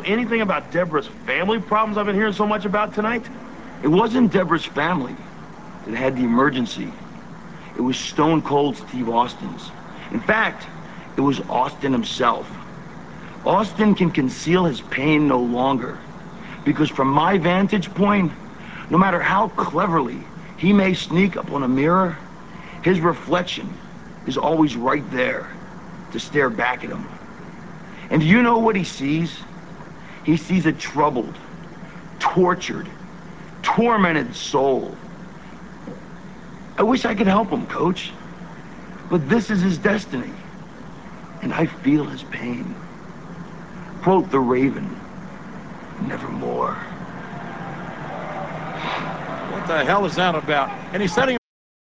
anything about Deborah's family problems I've been hearing so much about tonight? It wasn't Deborah's family that had the emergency. It was Stone Cold Steve Austin's. In fact, it was Austin himself. Austin can conceal his pain no longer, because from my vantage point, no matter how cleverly he may sneak up on a mirror, his reflection is always right there to stare back at him. And do you know what he sees? He sees a troubled, tortured, tormented soul. I wish I could help him, Coach, but this is his destiny, and I feel his pain. Quote the Raven, nevermore. What the hell is that about? And he's setting